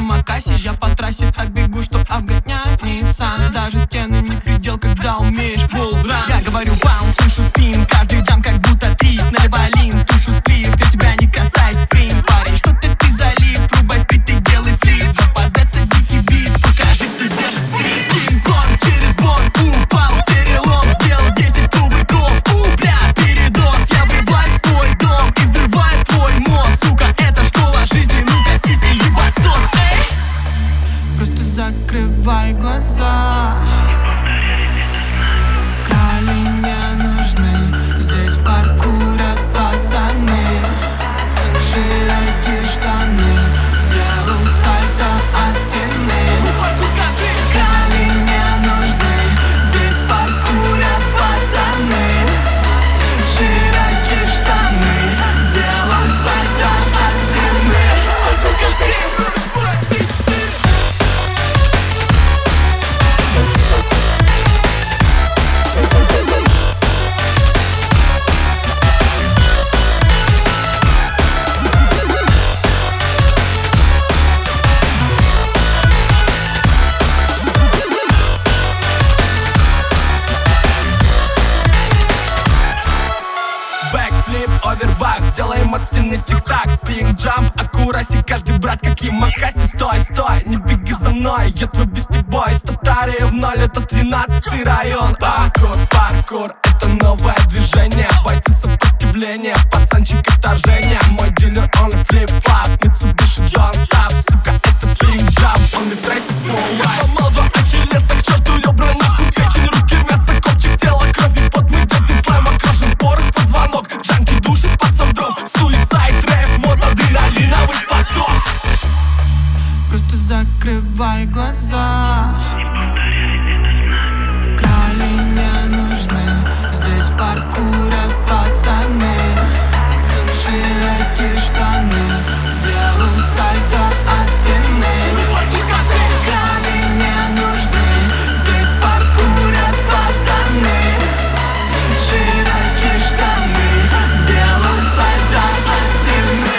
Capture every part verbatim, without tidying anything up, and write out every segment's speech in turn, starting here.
самокасе. Я по трассе так бегу, что обгоняю Nissan. Даже стены не предел, когда умеешь волран. Я говорю бам, слышу спин, каждый джам как будто три. Наливай лин, тушу спирт, я тебя не касаюсь, спринг. Парень, что ты ты залив, врубай спит и делай флип. Но под этот дикий бит покажи, кто держит стрит. Кинг-Конг через борт упал, перелом, сделал десять кувырков. У, бля, передоз, я врываюсь в твой дом и взрываю твой мозг. Сука, это школа жизни, ну-ка стисни ебасос, эй. Просто закрывай глаза. Крали не нужны, здесь паркурят пацаны. Широкие штаны, сделал сальто от стены. Крали не нужны, здесь паркурят пацаны. Широкие штаны, сделал сальто от стены. Бэкфлип, овербак, делаем от стены тик-так. Спинг, джамп, аккураси, каждый брат как Ямакаси. Стой, стой, не беги за мной, я твой бестибой. Статария в ноль, это тринадцатый район. Паркур, паркур, это новое движение. Бойцы сопротивления, пацанчик вторжения. Мой дилер, он и флип-флап, Mitsubishi don't stop. Сука, это спинг, джамп, он и трейсит full life. Я сломал два ахиллеса, к черту ребра, нахуй печень, руки, мясо, копчик, тело, кровь и пот. Мы где-то слайм окружен, порох, позвонок. Джанки душит под сам-дром, суицайд, рэп, мод, адреналиновый поток. Просто закрывай глаза. Крали не нужны, здесь паркурят пацаны. Широкие штаны, сделал сальто от стены. Крали не нужны, здесь паркурят пацаны. Широкие штаны, сделал сальто от стены.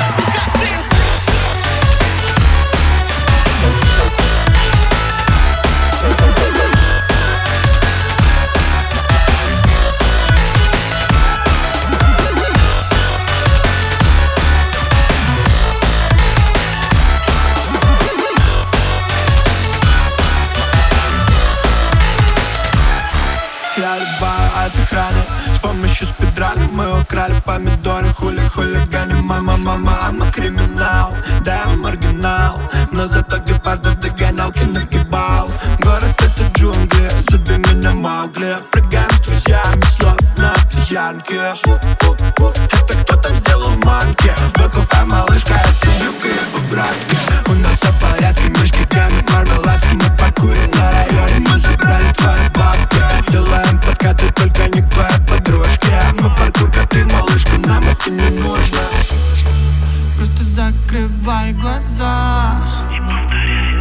Я любаю от охраны с помощью спидрана. Мы украли помидоры, хули хулигане. Мама, мама, ама криминал, да я маргинал, но зато гепардов догонялки нагибал. Город это джунгли, зови меня Маугли. Прыгаем с друзьями, слов на обезьянке. Это кто там сделал манки? Выкупай, малышка, это Юка и его братки. У нас все в порядке, мишки, камень, мармеладки. На паркуре на районе мы забрали твои бабки. Делаем подкаты, только не к твоей подружке. Мы паркур, как ты, малышка, нам это не нужно. Просто закрывай глаза.